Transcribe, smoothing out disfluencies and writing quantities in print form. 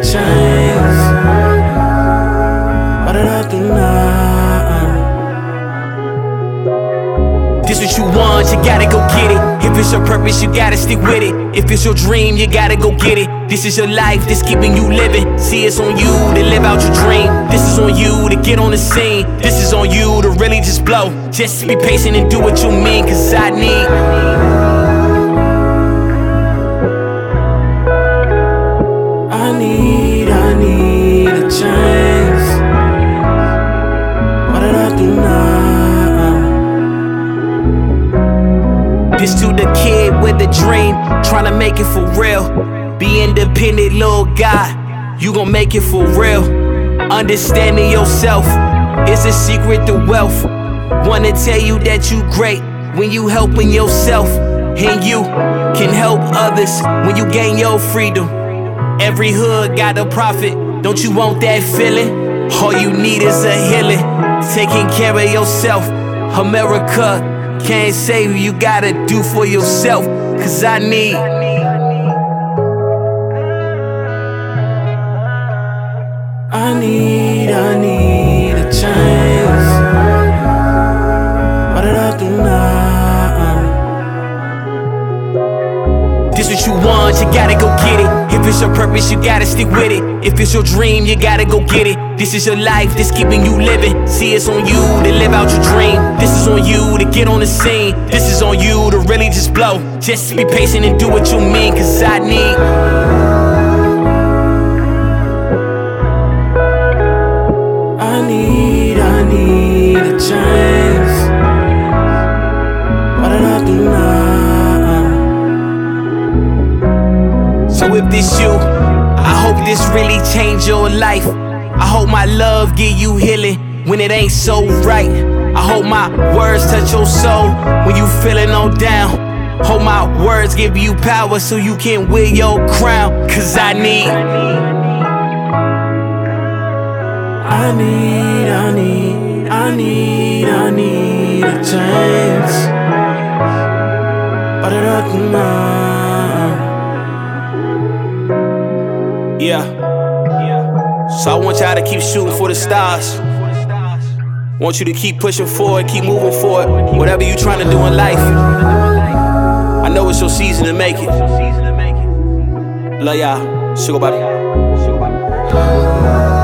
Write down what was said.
change. What did I do now? This what you want, you gotta go get it. If it's your purpose, you gotta stick with it. If it's your dream, you gotta go get it. This is your life, this keeping you living. See, it's on you to live out your dream. This is on you to get on the scene. This is on you to really just blow. Just be patient and do what you mean, cause I need a change. What did I do now? this to the kid with a dream, tryna make it for real. Be independent, little guy, you gon' make it for real. Understanding yourself is a secret to wealth. Wanna tell you that you great when you helping yourself, and you can help others when you gain your freedom. Every hood got a prophet, don't you want that feeling? All you need is a healing, taking care of yourself. America can't save you, you gotta do for yourself. Cause I need a change. What did I do now? this what you want, you gotta go get it. If it's your purpose, you gotta stick with it. If it's your dream, you gotta go get it. This is your life, this keeping you living. See, it's on you to live out your dream. This is on you to get on the scene. This is on you to really just blow. Just be patient and do what you mean, cause I need a change. What did I do now? So if this you, I hope this really change your life. I hope my love give you healing when it ain't so right. I hope my words touch your soul when you feeling all down. Hope my words give you power so you can wear your crown. Cause I need a change. What did I do now? Yeah. So I want y'all to keep shooting for the stars. Want you to keep pushing forward, keep moving forward. Whatever you trying to do in life, I know it's your season to make it. Love y'all. Sugar body.